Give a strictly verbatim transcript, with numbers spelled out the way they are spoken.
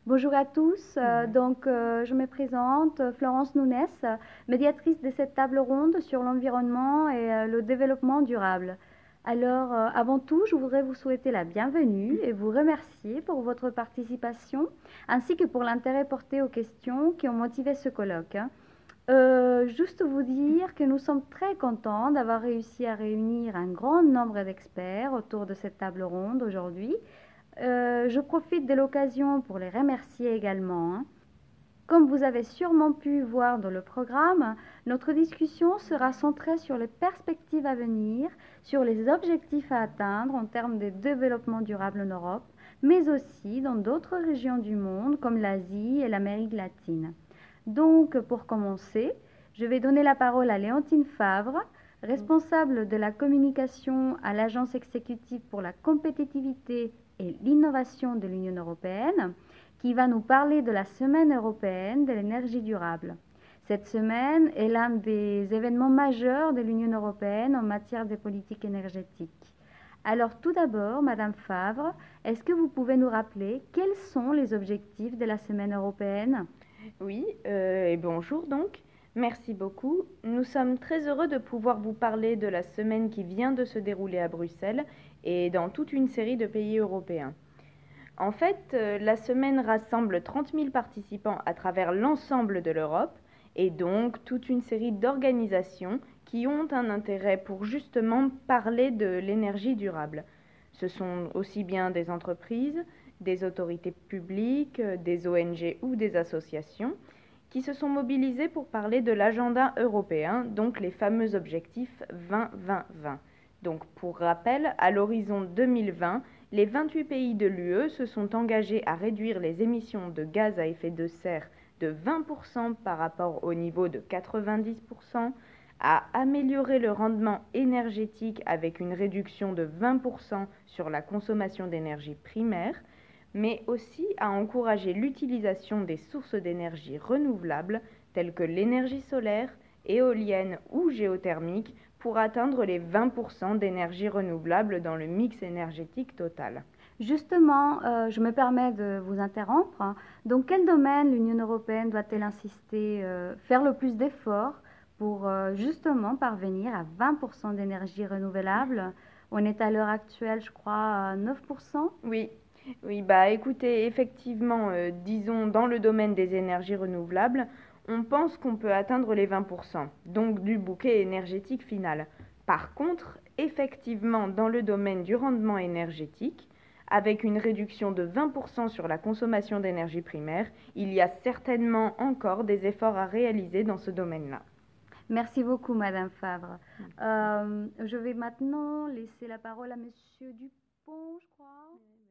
Bonjour à tous. Euh, Mhm. donc, euh, je me présente, euh, Florence Nunes, euh, médiatrice de cette table ronde sur l'environnement et euh, le développement durable. Alors, euh, avant tout, je voudrais vous souhaiter la bienvenue et vous remercier pour votre participation, ainsi que pour l'intérêt porté aux questions qui ont motivé ce colloque, hein. Euh, juste vous dire que nous sommes très contents d'avoir réussi à réunir un grand nombre d'experts autour de cette table ronde aujourd'hui. Euh, je profite de l'occasion pour les remercier également, hein. Comme vous avez sûrement pu voir dans le programme, notre discussion sera centrée sur les perspectives à venir, sur les objectifs à atteindre en termes de développement durable en Europe, mais aussi dans d'autres régions du monde comme l'Asie et l'Amérique latine. Donc, pour commencer, je vais donner la parole à Léontine Favre, responsable de la communication à l'Agence exécutive pour la compétitivité et l'innovation de l'Union européenne, qui va nous parler de la Semaine européenne de l'énergie durable. Cette semaine est l'un des événements majeurs de l'Union européenne en matière de politique énergétique. Alors tout d'abord, Madame Favre, est-ce que vous pouvez nous rappeler quels sont les objectifs de la Semaine européenne? Oui, euh, et bonjour donc. Merci beaucoup. Nous sommes très heureux de pouvoir vous parler de la semaine qui vient de se dérouler à Bruxelles et dans toute une série de pays européens. En fait, euh, la semaine rassemble trente mille participants à travers l'ensemble de l'Europe et donc toute une série d'organisations qui ont un intérêt pour justement parler de l'énergie durable. Ce sont aussi bien des entreprises, des autorités publiques, euh, des O N G ou des associations qui se sont mobilisées pour parler de l'agenda européen, donc les fameux objectifs vingt vingt vingt. Donc pour rappel, à l'horizon deux mille vingt, les vingt-huit pays de l'U E se sont engagés à réduire les émissions de gaz à effet de serre de vingt pour cent par rapport au niveau de quatre-vingt-dix pour cent, à améliorer le rendement énergétique avec une réduction de vingt pour cent sur la consommation d'énergie primaire, mais aussi à encourager l'utilisation des sources d'énergie renouvelables telles que l'énergie solaire, éolienne ou géothermique pour atteindre les vingt pour cent d'énergie renouvelable dans le mix énergétique total. Justement, euh, je me permets de vous interrompre, hein. Dans quel domaine l'Union européenne doit-elle insister, euh, faire le plus d'efforts pour euh, justement parvenir à vingt pour cent d'énergie renouvelable? On est à l'heure actuelle, je crois, à neuf pour cent. Oui, oui, bah écoutez, effectivement, euh, disons dans le domaine des énergies renouvelables, on pense qu'on peut atteindre les vingt pour cent, donc du bouquet énergétique final. Par contre, effectivement, dans le domaine du rendement énergétique, avec une réduction de vingt pour cent sur la consommation d'énergie primaire, il y a certainement encore des efforts à réaliser dans ce domaine-là. Merci beaucoup, Madame Favre. Euh, je vais maintenant laisser la parole à Monsieur Dupont, je crois.